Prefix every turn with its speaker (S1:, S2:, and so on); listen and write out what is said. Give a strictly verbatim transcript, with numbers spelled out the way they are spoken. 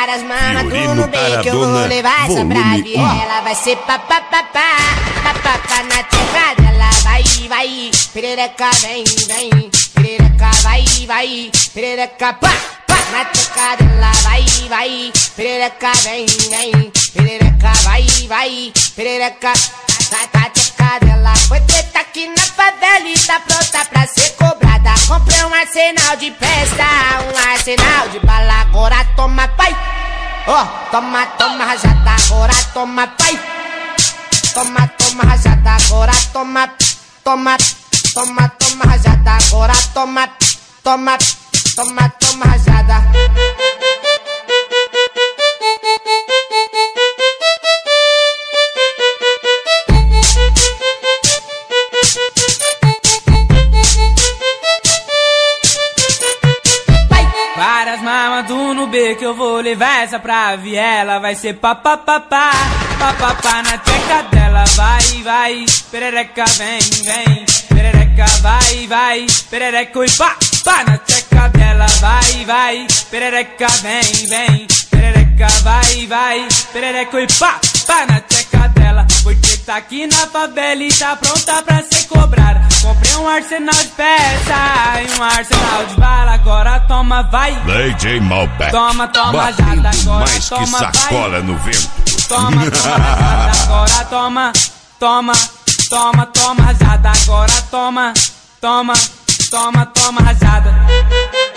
S1: Várias mamas tu no beco, eu vou levar essa pra viela. Vai ser papapá, papapá na tecla dela. Vai, vai, perereca vem, vem. Perereca vai, vai, perereca pá, pá na tecla dela. Vai, vai, perereca vem, vem. Perereca vai, vai, perereca na tecla dela. Foi treta aqui na favela e tá pronta pra ser cobrada. Comprei um arsenal de festa, um arsenal de bala. Agora toma pai, ó, oh, toma, toma rajada. Agora toma pai, toma, toma rajada. Agora toma, toma, toma, toma rajada. Agora toma, toma, toma, toma rajada.
S2: Várias mamas do no beco, eu vou levar essa pra viela. Vai ser papapá, papapá na tcheca dela. Vai, vai, perereca vem, vem. Perereca vai, vai, perereca e pá, pá na tcheca dela. Vai, vai, perereca vem, vem. Perereca vai, vai, perereca e pá, pá na tcheca dela. Porque tá aqui na favela e tá pronta pra ser cobrada. Comprei um arsenal de peça e um arsenal de bala. Agora toma, vai.
S3: D J Malbec.
S2: Toma, toma,
S3: batendo
S2: jada. Agora
S3: mais
S2: toma,
S3: que sacola
S2: vai.
S3: no vento.
S2: Toma, toma, jada. Agora toma, toma, toma, toma, rajada. Agora toma, toma, toma, toma, rajada.